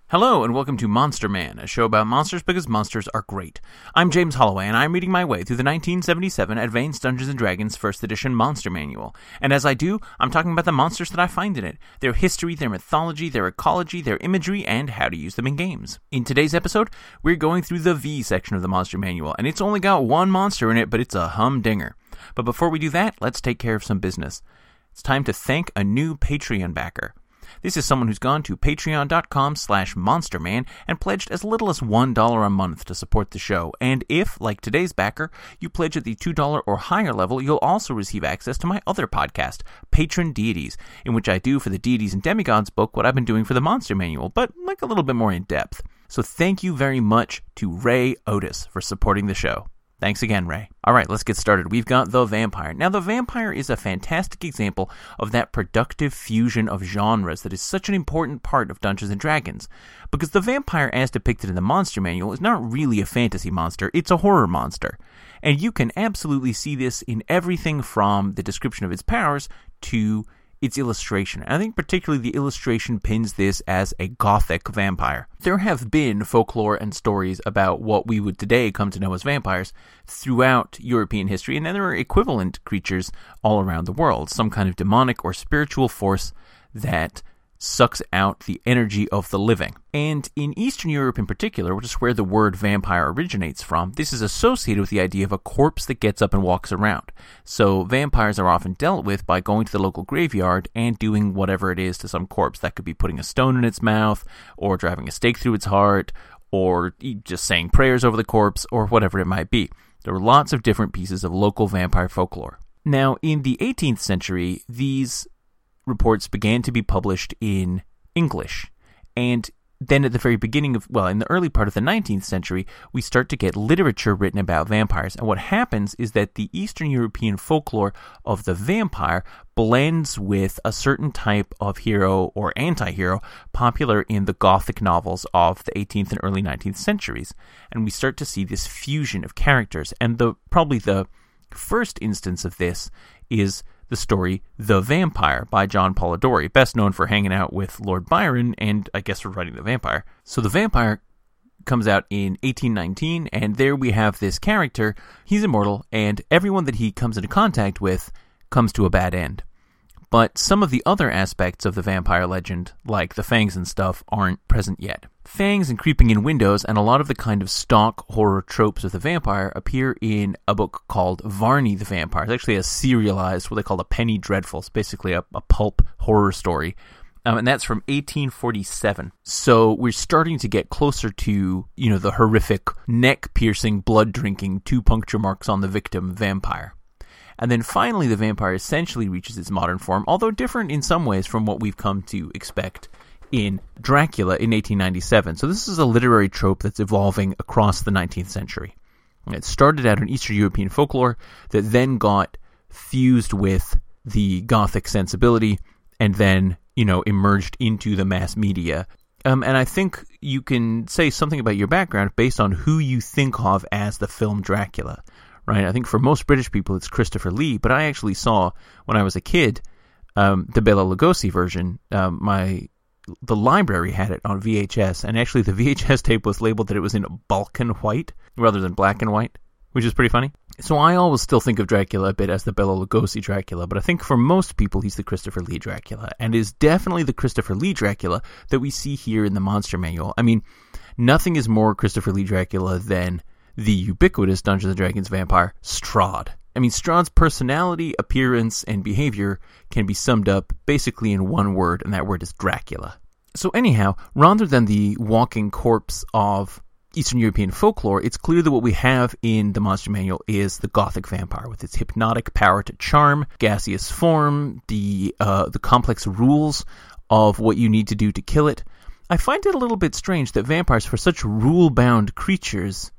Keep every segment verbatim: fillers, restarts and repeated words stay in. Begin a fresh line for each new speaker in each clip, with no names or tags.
Hello, and welcome to Monster Man, a show about monsters because monsters are great. I'm James Holloway, and I'm reading my way through the nineteen seventy-seven Advanced Dungeons and Dragons first Edition Monster Manual. And as I do, I'm talking about the monsters that I find in it, their history, their mythology, their ecology, their imagery, and how to use them in games. In today's episode, we're going through the V section of the Monster Manual, and it's only got one monster in it, but it's a humdinger. But before we do that, let's take care of some business. It's time to thank a new Patreon backer. This is someone who's gone to patreon.com slash monsterman and pledged as little as one dollar a month to support the show. And if, like today's backer, you pledge at the two dollars or higher level, you'll also receive access to my other podcast, Patron Deities, in which I do for the Deities and Demigods book what I've been doing for the Monster Manual, but like a little bit more in depth. So thank you very much to Ray Otis for supporting the show. Thanks again, Ray. All right, let's get started. We've got The Vampire. Now, The Vampire is a fantastic example of that productive fusion of genres that is such an important part of Dungeons and Dragons. Because the vampire, as depicted in the Monster Manual, is not really a fantasy monster, it's a horror monster. And you can absolutely see this in everything from the description of its powers to its illustration. I think particularly the illustration pins this as a gothic vampire. There have been folklore and stories about what we would today come to know as vampires throughout European history, and then there are equivalent creatures all around the world, some kind of demonic or spiritual force that sucks out the energy of the living. And in Eastern Europe in particular, which is where the word vampire originates from, this is associated with the idea of a corpse that gets up and walks around. So vampires are often dealt with by going to the local graveyard and doing whatever it is to some corpse. That could be putting a stone in its mouth, or driving a stake through its heart, or just saying prayers over the corpse, or whatever it might be. There are lots of different pieces of local vampire folklore. Now, in the eighteenth century, these reports began to be published in English. And then at the very beginning of, well, in the early part of the nineteenth century, we start to get literature written about vampires. And what happens is that the Eastern European folklore of the vampire blends with a certain type of hero or anti-hero popular in the Gothic novels of the eighteenth and early nineteenth centuries. And we start to see this fusion of characters. And the probably the first instance of this is the story The Vampire by John Polidori, best known for hanging out with Lord Byron and I guess for writing The Vampire. So The Vampire comes out in eighteen nineteen, and there we have this character. He's immortal, and everyone that he comes into contact with comes to a bad end. But some of the other aspects of the vampire legend, like the fangs and stuff, aren't present yet. Fangs and creeping in windows and a lot of the kind of stock horror tropes of the vampire appear in a book called Varney the Vampire. It's actually a serialized, what they call a penny dreadful. It's basically a, a pulp horror story. Um, and that's from eighteen forty-seven. So we're starting to get closer to, you know, the horrific, neck-piercing, blood-drinking, two puncture marks on the victim vampire. And then finally, the vampire essentially reaches its modern form, although different in some ways from what we've come to expect in Dracula in eighteen ninety-seven. So this is a literary trope that's evolving across the nineteenth century. It started out in Eastern European folklore that then got fused with the Gothic sensibility and then, you know, emerged into the mass media. Um, and I think you can say something about your background based on who you think of as the film Dracula. Right, I think for most British people it's Christopher Lee, but I actually saw when I was a kid um, the Bela Lugosi version. Um, my the library had it on V H S, and actually the V H S tape was labeled that it was in Balkan white rather than black and white, which is pretty funny. So I always still think of Dracula a bit as the Bela Lugosi Dracula, but I think for most people he's the Christopher Lee Dracula, and is definitely the Christopher Lee Dracula that we see here in the Monster Manual. I mean, nothing is more Christopher Lee Dracula than the ubiquitous Dungeons and Dragons vampire, Strahd. I mean, Strahd's personality, appearance, and behavior can be summed up basically in one word, and that word is Dracula. So anyhow, rather than the walking corpse of Eastern European folklore, it's clear that what we have in the Monster Manual is the Gothic vampire, with its hypnotic power to charm, gaseous form, the uh, the complex rules of what you need to do to kill it. I find it a little bit strange that vampires, for such rule-bound creatures,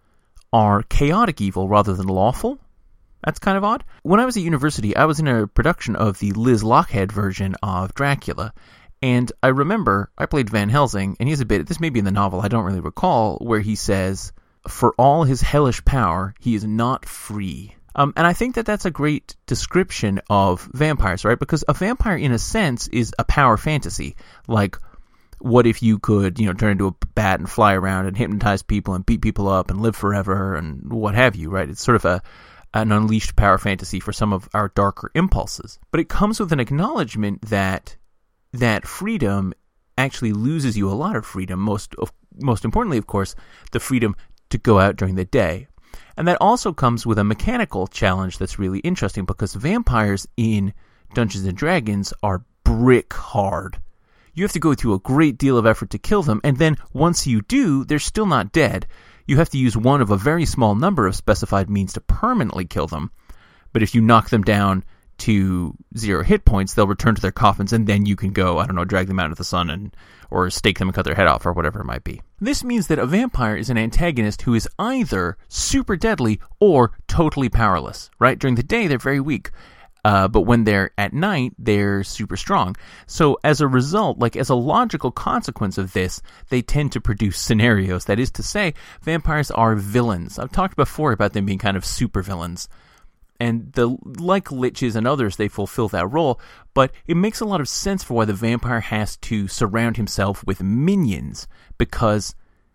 are chaotic evil rather than lawful. That's kind of odd. When I was at university, I was in a production of the Liz Lochhead version of Dracula, and I remember I played Van Helsing, and he has a bit, this may be in the novel, I don't really recall, where he says, for all his hellish power, he is not free. Um, and I think that that's a great description of vampires, right? Because a vampire, in a sense, is a power fantasy. Like, what if you could, you know, turn into a bat and fly around and hypnotize people and beat people up and live forever and what have you, right? It's sort of a an unleashed power fantasy for some of our darker impulses. But it comes with an acknowledgement that that freedom actually loses you a lot of freedom, most of, most importantly, of course, the freedom to go out during the day. And that also comes with a mechanical challenge that's really interesting, because vampires in Dungeons and Dragons are brick hard. You have to go through a great deal of effort to kill them, and then once you do, they're still not dead. You have to use one of a very small number of specified means to permanently kill them. But if you knock them down to zero hit points, they'll return to their coffins, and then you can go, I don't know, drag them out into the sun and or stake them and cut their head off or whatever it might be. This means that a vampire is an antagonist who is either super deadly or totally powerless, right? During the day, they're very weak. Uh, but when they're at night, they're super strong. So as a result, like as a logical consequence of this, they tend to produce scenarios. That is to say, vampires are villains. I've talked before about them being kind of super villains. And the like liches and others, they fulfill that role. But it makes a lot of sense for why the vampire has to surround himself with minions, because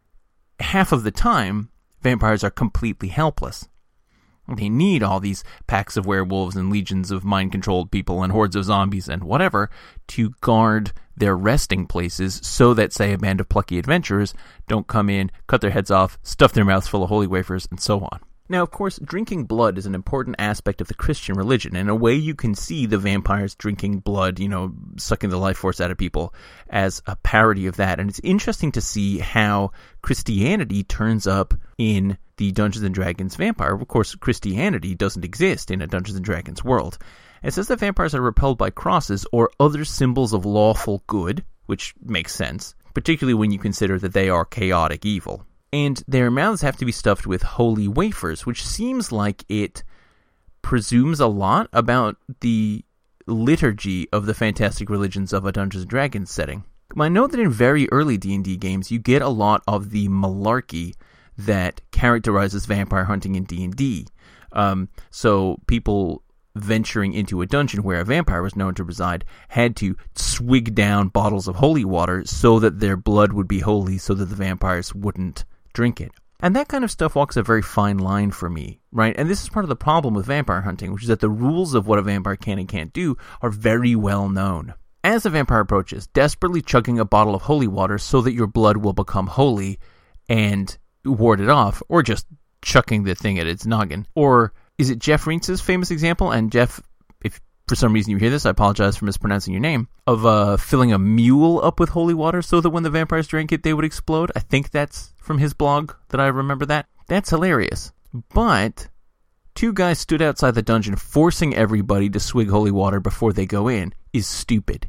half of the time, vampires are completely helpless. They need all these packs of werewolves and legions of mind-controlled people and hordes of zombies and whatever to guard their resting places so that, say, a band of plucky adventurers don't come in, cut their heads off, stuff their mouths full of holy wafers, and so on. Now, of course, drinking blood is an important aspect of the Christian religion. In a way, you can see the vampires drinking blood, you know, sucking the life force out of people as a parody of that. And it's interesting to see how Christianity turns up in the Dungeons and Dragons vampire. Of course, Christianity doesn't exist in a Dungeons and Dragons world. It says that vampires are repelled by crosses or other symbols of lawful good, which makes sense, particularly when you consider that they are chaotic evil. And their mouths have to be stuffed with holy wafers, which seems like it presumes a lot about the liturgy of the fantastic religions of a Dungeons and Dragons setting. I know that in very early D and D games, you get a lot of the malarkey that characterizes vampire hunting in D and D. Um, so people venturing into a dungeon where a vampire was known to reside had to swig down bottles of holy water so that their blood would be holy, so that the vampires wouldn't drink it. And that kind of stuff walks a very fine line for me, right? And this is part of the problem with vampire hunting, which is that the rules of what a vampire can and can't do are very well known. As a vampire approaches, desperately chugging a bottle of holy water so that your blood will become holy and ward it off, or just chucking the thing at its noggin. Or is it Jeff Rientz's famous example? And Jeff, if for some reason you hear this, I apologize for mispronouncing your name, of uh, filling a mule up with holy water so that when the vampires drank it, they would explode. I think that's from his blog that I remember that. That's hilarious. But two guys stood outside the dungeon forcing everybody to swig holy water before they go in is stupid.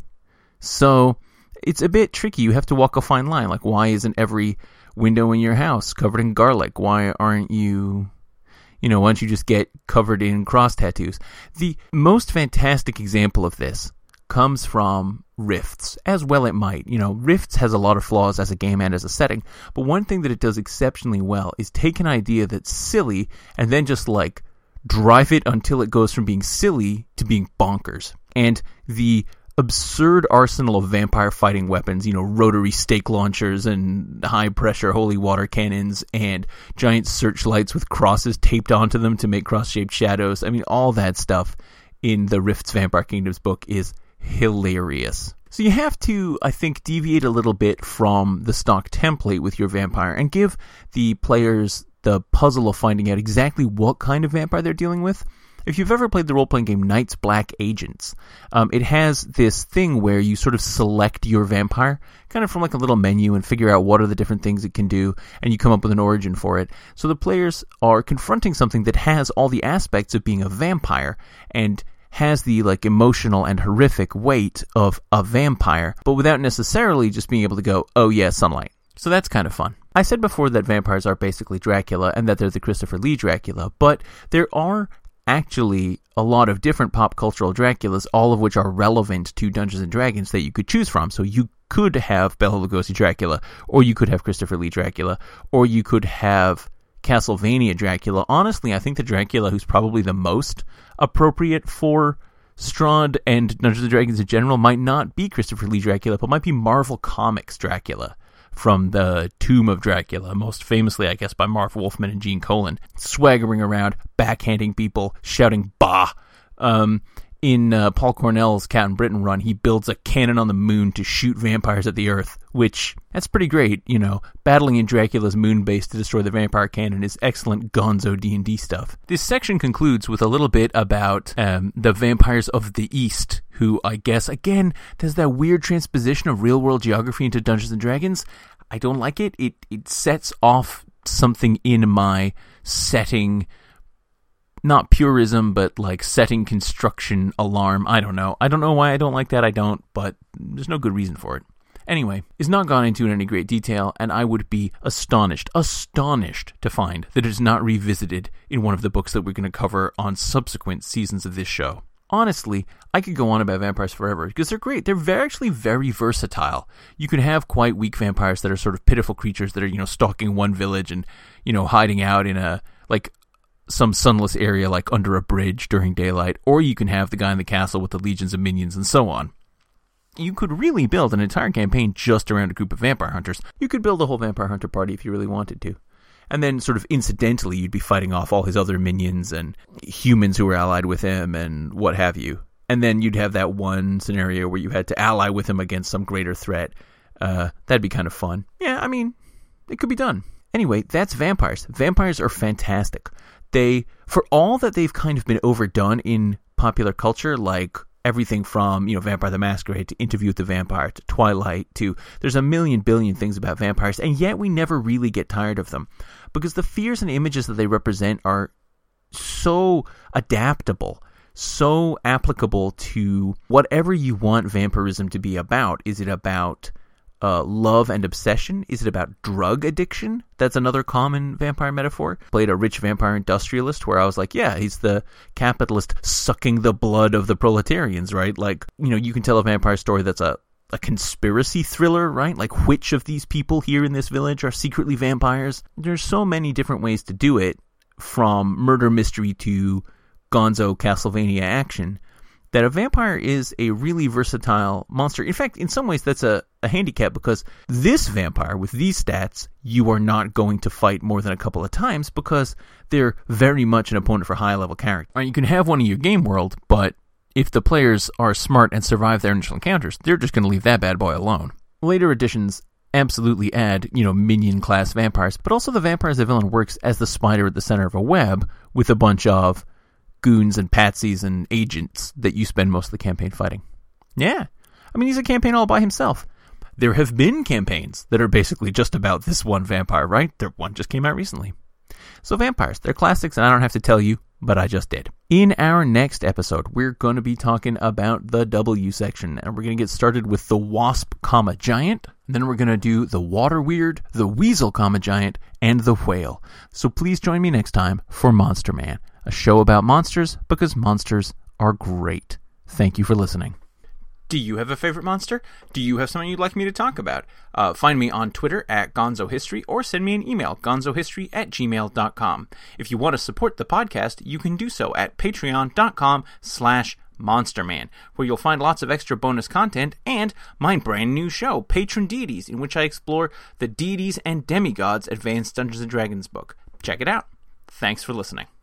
So it's a bit tricky. You have to walk a fine line. Like, why isn't every window in your house covered in garlic? Why aren't you, you know, why don't you just get covered in cross tattoos? The most fantastic example of this comes from Rifts, as well it might. You know, Rifts has a lot of flaws as a game and as a setting, but one thing that it does exceptionally well is take an idea that's silly and then just, like, drive it until it goes from being silly to being bonkers. And the absurd arsenal of vampire fighting weapons, you know, rotary stake launchers and high-pressure holy water cannons and giant searchlights with crosses taped onto them to make cross-shaped shadows. I mean, all that stuff in the Rifts Vampire Kingdoms book is hilarious. So you have to, I think, deviate a little bit from the stock template with your vampire and give the players the puzzle of finding out exactly what kind of vampire they're dealing with. If you've ever played the role-playing game Night's Black Agents, um, it has this thing where you sort of select your vampire, kind of from like a little menu, and figure out what are the different things it can do, and you come up with an origin for it. So the players are confronting something that has all the aspects of being a vampire, and has the like emotional and horrific weight of a vampire, but without necessarily just being able to go, oh yeah, sunlight. So that's kind of fun. I said before that vampires are basically Dracula, and that they're the Christopher Lee Dracula, but there are actually a lot of different pop cultural Draculas, all of which are relevant to Dungeons and Dragons that you could choose from. So you could have Bela Lugosi Dracula, or you could have Christopher Lee Dracula, or you could have Castlevania Dracula. Honestly, I think the Dracula who's probably the most appropriate for Strahd and Dungeons and Dragons in general might not be Christopher Lee Dracula, but might be Marvel Comics Dracula from the Tomb of Dracula, most famously, I guess, by Marv Wolfman and Gene Colan, swaggering around, backhanding people, shouting "bah." Um, in uh, Paul Cornell's Captain Britain run, he builds a cannon on the moon to shoot vampires at the Earth, which, that's pretty great, you know. Battling in Dracula's moon base to destroy the vampire cannon is excellent gonzo D and D stuff. This section concludes with a little bit about um, the vampires of the East, who I guess, again, there's that weird transposition of real-world geography into Dungeons and Dragons. I don't like it. It it sets off something in my setting, not purism, but like setting construction alarm. I don't know. I don't know why I don't like that. I don't, but there's no good reason for it. Anyway, it's not gone into in any great detail, and I would be astonished, astonished to find that it is not revisited in one of the books that we're going to cover on subsequent seasons of this show. Honestly, I could go on about vampires forever, because they're great. They're very, actually very versatile. You can have quite weak vampires that are sort of pitiful creatures that are, you know, stalking one village and, you know, hiding out in a, like, some sunless area like under a bridge during daylight, or you can have the guy in the castle with the legions of minions and so on. You could really build an entire campaign just around a group of vampire hunters. You could build a whole vampire hunter party if you really wanted to. And then sort of incidentally, you'd be fighting off all his other minions and humans who were allied with him and what have you. And then you'd have that one scenario where you had to ally with him against some greater threat. Uh, that'd be kind of fun. Yeah, I mean, it could be done. Anyway, that's vampires. Vampires are fantastic. They, for all that they've kind of been overdone in popular culture, like everything from, you know, Vampire the Masquerade to Interview with the Vampire to Twilight to, there's a million billion things about vampires, and yet we never really get tired of them because the fears and images that they represent are so adaptable, so applicable to whatever you want vampirism to be about. Is it about Uh, love and obsession? Is it about drug addiction? That's another common vampire metaphor. Played a rich vampire industrialist where I was like, yeah, he's the capitalist sucking the blood of the proletarians, right? Like, you know, you can tell a vampire story that's a, a conspiracy thriller, right? Like, which of these people here in this village are secretly vampires? There's so many different ways to do it, from murder mystery to gonzo Castlevania action, that a vampire is a really versatile monster. In fact, in some ways, that's a, a handicap, because this vampire with these stats, you are not going to fight more than a couple of times because they're very much an opponent for high-level character. Right, you can have one in your game world, but if the players are smart and survive their initial encounters, they're just going to leave that bad boy alone. Later editions absolutely add, you know, minion-class vampires, but also the vampire as a villain works as the spider at the center of a web with a bunch of goons and patsies and agents that you spend most of the campaign fighting. Yeah. I mean, he's a campaign all by himself. There have been campaigns that are basically just about this one vampire, right? There, one just came out recently. So vampires, they're classics, and I don't have to tell you, but I just did. In our next episode, we're going to be talking about the W section, and we're going to get started with the Wasp, comma, Giant, and then we're going to do the Water Weird, the Weasel, comma, Giant, and the Whale. So please join me next time for Monster Man, a show about monsters because monsters are great. Thank you for listening. Do you have a favorite monster? Do you have something you'd like me to talk about? Uh, find me on Twitter at GonzoHistory or send me an email, gonzohistory at gmail dot com. If you want to support the podcast, you can do so at patreon.com slash monsterman, where you'll find lots of extra bonus content and my brand new show, Patron Deities, in which I explore the deities and demigods Advanced Dungeons and Dragons book. Check it out. Thanks for listening.